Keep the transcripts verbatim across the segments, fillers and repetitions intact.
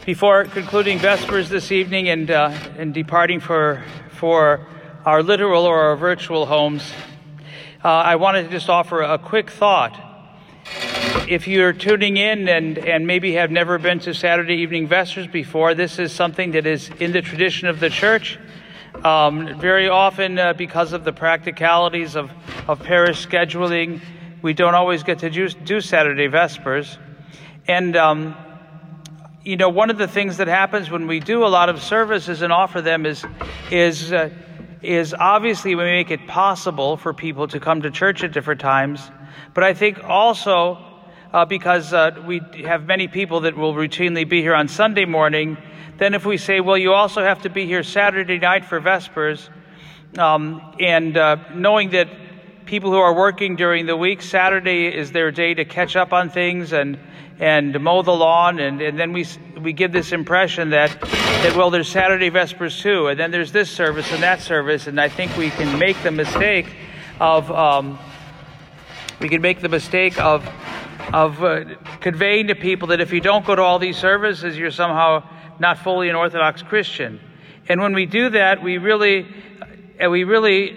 Before concluding Vespers this evening and uh, and departing for for our literal or our virtual homes, uh, I wanted to just offer a quick thought. If you're tuning in and, and maybe have never been to Saturday evening Vespers before, this is something that is in the tradition of the church. Um, very often, uh, because of the practicalities of, of parish scheduling, we don't always get to do, do Saturday Vespers. And um, You know, one of the things that happens when we do a lot of services and offer them is, is, uh, is obviously we make it possible for people to come to church at different times. But I think also uh, because uh, we have many people that will routinely be here on Sunday morning, then if we say, well, you also have to be here Saturday night for Vespers, um, and uh, knowing that people who are working during the week, Saturday is their day to catch up on things and and mow the lawn, and, and then we we give this impression that, that, well, there's Saturday Vespers too, and then there's this service and that service, and I think we can make the mistake of, um, we can make the mistake of, of uh, conveying to people that if you don't go to all these services, you're somehow not fully an Orthodox Christian. And when we do that, we really, uh, we really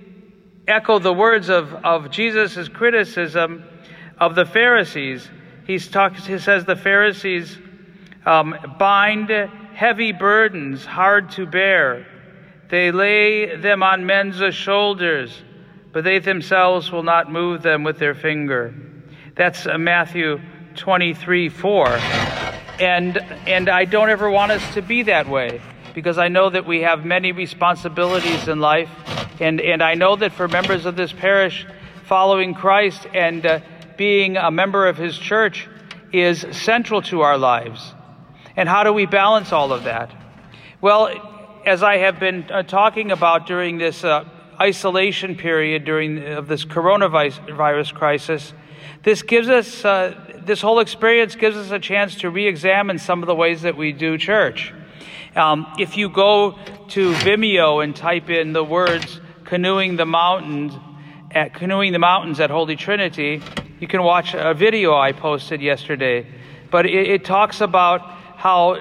echo the words of, of Jesus' criticism of the Pharisees. He's talks, he says the Pharisees um, bind heavy burdens hard to bear. They lay them on men's shoulders, but they themselves will not move them with their finger. That's uh, Matthew twenty-three four. And, and I don't ever want us to be that way, because I know that we have many responsibilities in life. And, and I know that for members of this parish, following Christ and uh, being a member of his church is central to our lives. And how do we balance all of that? Well, as I have been uh, talking about during this uh, isolation period during of this coronavirus crisis, this gives us, uh, this whole experience gives us a chance to re-examine some of the ways that we do church. Um, if you go to Vimeo and type in the words "canoeing the mountains," at canoeing the mountains at Holy Trinity, you can watch a video I posted yesterday. But it, it talks about how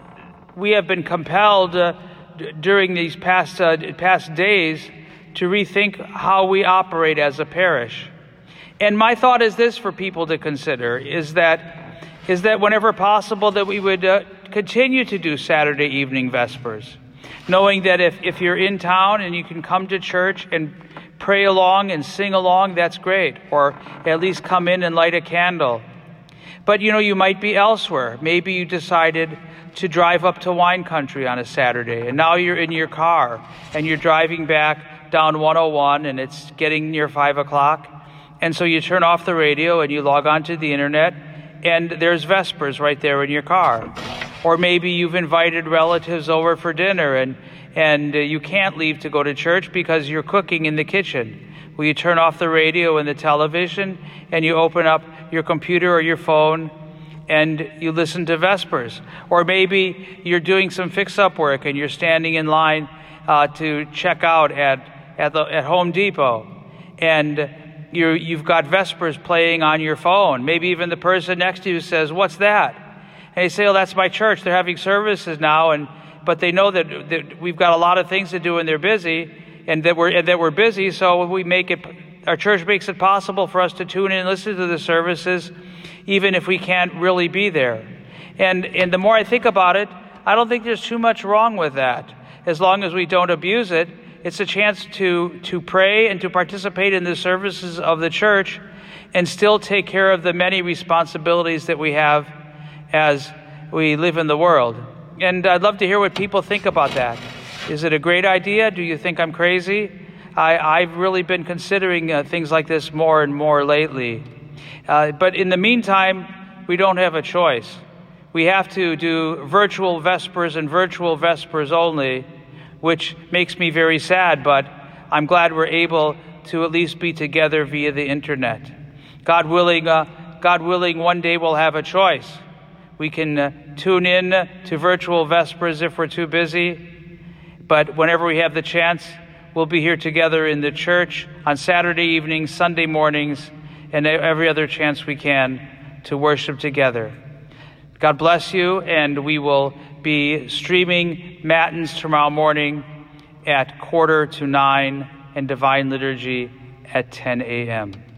we have been compelled uh, d- during these past uh, past days to rethink how we operate as a parish. And my thought is this for people to consider, is that is that whenever possible that we would uh, continue to do Saturday evening Vespers, knowing that if, if you're in town and you can come to church and pray along and sing along, that's great. Or at least come in and light a candle. But, you know, you might be elsewhere. Maybe you decided to drive up to wine country on a Saturday, and now you're in your car, and you're driving back down one oh one, and it's getting near five o'clock. And so you turn off the radio, and you log onto the internet, and there's Vespers right there in your car. Or maybe you've invited relatives over for dinner, and and uh, you can't leave to go to church because you're cooking in the kitchen. Well, you turn off the radio and the television, and you open up your computer or your phone, and you listen to Vespers. Or maybe you're doing some fix-up work, and you're standing in line uh, to check out at at, the, at Home Depot, and you you've got Vespers playing on your phone. Maybe even the person next to you says, "What's that?" And you say, "Oh, that's my church. They're having services now," and but they know that, that we've got a lot of things to do and they're busy, and that we're and that we're busy. So we make it. Our church makes it possible for us to tune in and listen to the services, even if we can't really be there. And and the more I think about it, I don't think there's too much wrong with that, as long as we don't abuse it. It's a chance to to pray and to participate in the services of the church, and still take care of the many responsibilities that we have as we live in the world. And I'd love to hear what people think about that. Is it a great idea? Do you think I'm crazy? I, I've really been considering uh, things like this more and more lately. Uh, but in the meantime, we don't have a choice. We have to do virtual Vespers and virtual Vespers only, which makes me very sad, but I'm glad we're able to at least be together via the internet. God willing, uh, God willing, one day we'll have a choice. We can uh, tune in to virtual Vespers if we're too busy, but whenever we have the chance, we'll be here together in the church on Saturday evenings, Sunday mornings, and every other chance we can to worship together. God bless you, and we will be streaming Matins tomorrow morning at quarter to nine and Divine Liturgy at ten a.m.